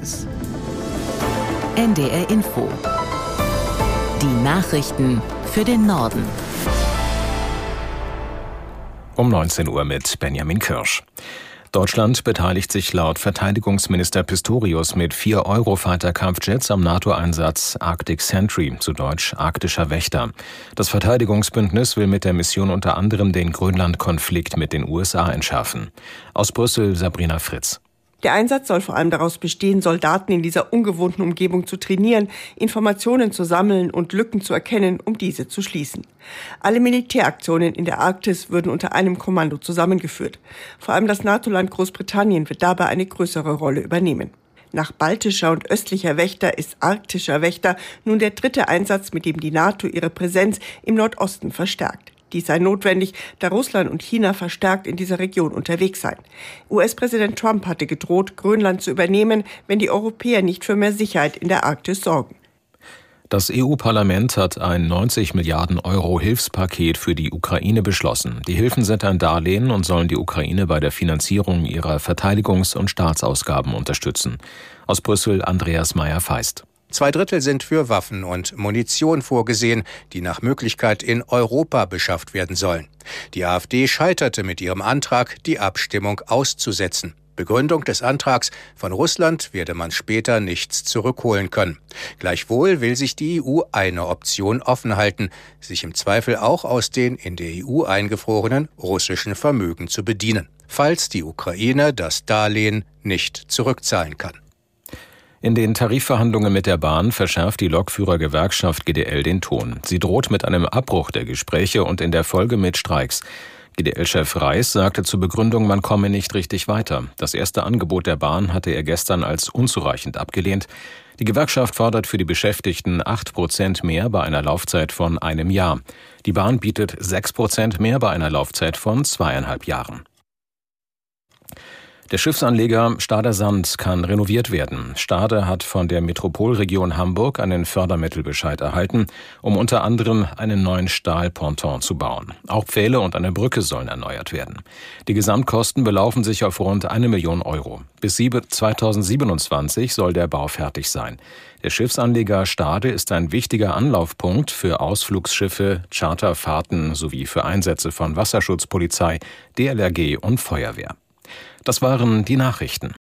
Tages. NDR Info. Die Nachrichten für den Norden. Um 19 Uhr mit Benjamin Kirsch. Deutschland beteiligt sich laut Verteidigungsminister Pistorius mit 4 Eurofighter-Kampfjets am NATO-Einsatz Arctic Sentry, zu Deutsch Arktischer Wächter. Das Verteidigungsbündnis will mit der Mission unter anderem den Grönland-Konflikt mit den USA entschärfen. Aus Brüssel Sabrina Fritz. Der Einsatz soll vor allem daraus bestehen, Soldaten in dieser ungewohnten Umgebung zu trainieren, Informationen zu sammeln und Lücken zu erkennen, um diese zu schließen. Alle Militäraktionen in der Arktis würden unter einem Kommando zusammengeführt. Vor allem das NATO-Land Großbritannien wird dabei eine größere Rolle übernehmen. Nach baltischer und östlicher Wächter ist arktischer Wächter nun der 3. Einsatz, mit dem die NATO ihre Präsenz im Nordosten verstärkt. Dies sei notwendig, da Russland und China verstärkt in dieser Region unterwegs seien. US-Präsident Trump hatte gedroht, Grönland zu übernehmen, wenn die Europäer nicht für mehr Sicherheit in der Arktis sorgen. Das EU-Parlament hat ein 90 Milliarden Euro Hilfspaket für die Ukraine beschlossen. Die Hilfen sind ein Darlehen und sollen die Ukraine bei der Finanzierung ihrer Verteidigungs- und Staatsausgaben unterstützen. Aus Brüssel Andreas Meyer-Feist. 2/3 sind für Waffen und Munition vorgesehen, die nach Möglichkeit in Europa beschafft werden sollen. Die AfD scheiterte mit ihrem Antrag, die Abstimmung auszusetzen. Begründung des Antrags: von Russland werde man später nichts zurückholen können. Gleichwohl will sich die EU eine Option offen halten, sich im Zweifel auch aus den in der EU eingefrorenen russischen Vermögen zu bedienen, falls die Ukraine das Darlehen nicht zurückzahlen kann. In den Tarifverhandlungen mit der Bahn verschärft die Lokführergewerkschaft GDL den Ton. Sie droht mit einem Abbruch der Gespräche und in der Folge mit Streiks. GDL-Chef Reis sagte zur Begründung, man komme nicht richtig weiter. Das erste Angebot der Bahn hatte er gestern als unzureichend abgelehnt. Die Gewerkschaft fordert für die Beschäftigten 8% mehr bei einer Laufzeit von einem Jahr. Die Bahn bietet 6% mehr bei einer Laufzeit von 2,5 Jahren. Der Schiffsanleger Stader Sand kann renoviert werden. Stade hat von der Metropolregion Hamburg einen Fördermittelbescheid erhalten, um unter anderem einen neuen Stahlponton zu bauen. Auch Pfähle und eine Brücke sollen erneuert werden. Die Gesamtkosten belaufen sich auf rund 1 Million Euro. Bis 2027 soll der Bau fertig sein. Der Schiffsanleger Stade ist ein wichtiger Anlaufpunkt für Ausflugsschiffe, Charterfahrten sowie für Einsätze von Wasserschutzpolizei, DLRG und Feuerwehr. Das waren die Nachrichten.